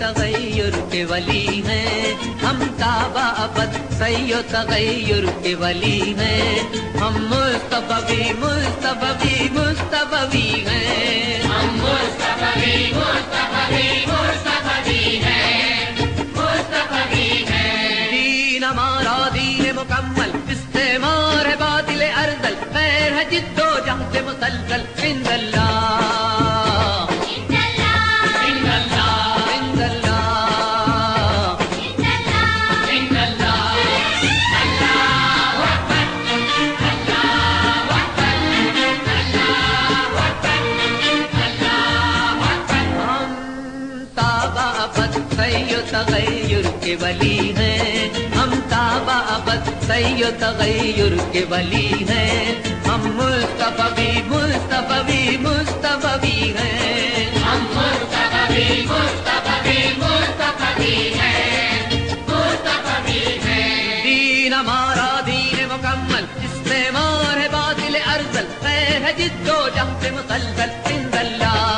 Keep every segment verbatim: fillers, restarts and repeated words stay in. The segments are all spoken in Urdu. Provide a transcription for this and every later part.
تغیر کے ولی ہیں، ہم تابع ابد سی و تغیر کے ولی ہیں، ہم مصطفی مصطفی مصطفی ہیں، ہم مصطفی مصطفی مصطفی ہیں، مصطفی ہیں۔ دین ہمارا دین مکمل، استعمار ہے باطل ارذل، خیر ہے جد و جہد مسلسل، عند اللہ تغیر کے ولی ہیں، ہم تابع ابد سی و تغیر کے ولی ہیں، ہم مصطفی مصطفی مصطفی ہیں، ہم مصطفی مصطفی مصطفی ہیں، مصطفی ہیں۔ دین ہمارا دین مکمل، استعمار ہے باطل ارذل، خیر ہے جد و جہد مسلسل، عند اللہ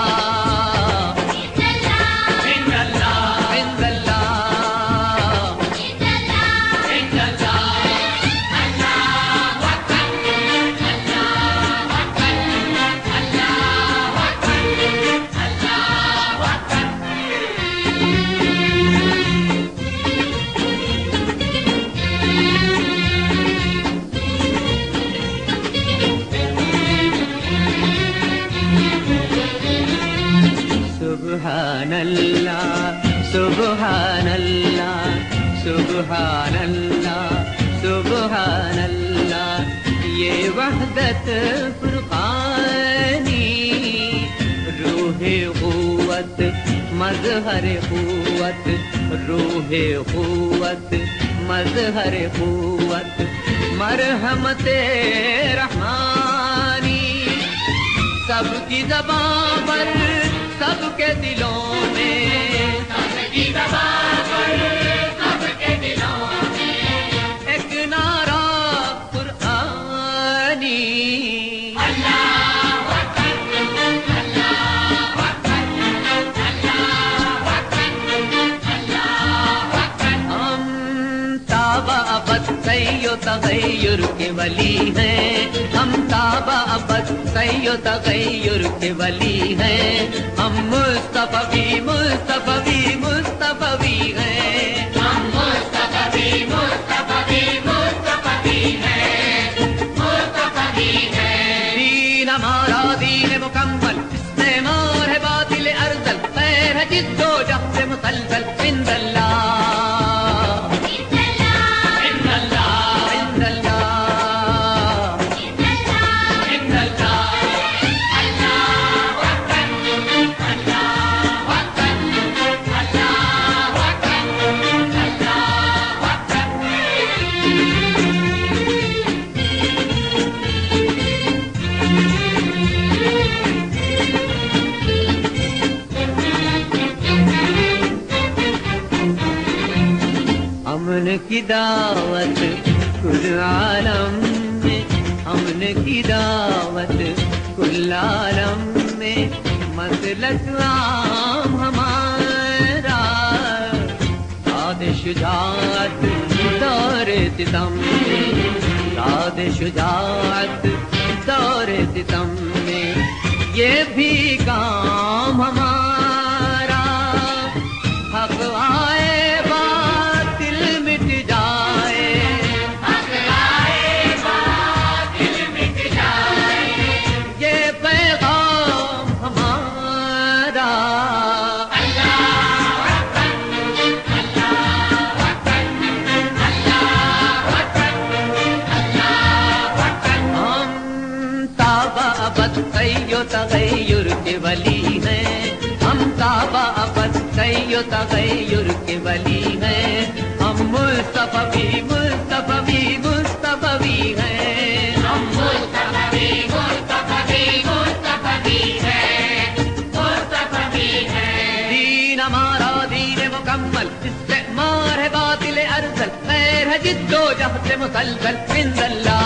سبحان اللہ سبحان اللہ سبحان اللہ سبحان اللہ، یہ وحدت فرقانی، روح قوت مظہر قوت، روح قوت مظہر قوت، مرحمت رحمانی، سب کی زبان پر سب کے دلوں میں، سب کی زبان پر سب کے دلوں میں، ایک نعرہ قرآنی، اللہ اکبر اللہ اکبر اللہ اکبر اللہ اکبر۔ ہم تابع ابد سی و تغیر کے ولی ہیں، ہم تابع ابد سی و تغیر کے ولی ہیں، ہم مصطفی مصطفی مصطفی ہیں، ہم مصطفی مصطفی مصطفی ہیں، مصطفی ہیں۔ دین ہمارا دین مکمل، استعمار ہے باطل ارذل، خیر ہے جد و جہد مسلسل، عند اللہ امن کی دعوت کل عالم میں، امن کی دعوت کل عالم میں، مسلک عام ہمارا، داد شجاعت دور ستم میں، داد شجاعت دور ستم میں، یہ بھی کام ہمارا، حق آئے سی و تغیر کے ولی ہیں، ہم تابع ابد سی و تغیر کے ولی ہیں، ہم مصطفی مصطفی مصطفی ہیں، ہم مصطفی مصطفی مصطفی ہیں، مصطفی ہیں۔ دین ہمارا دین مکمل، استعمار ہے باطل ارذل، خیر ہے جد و جہد مسلسل، عند اللہ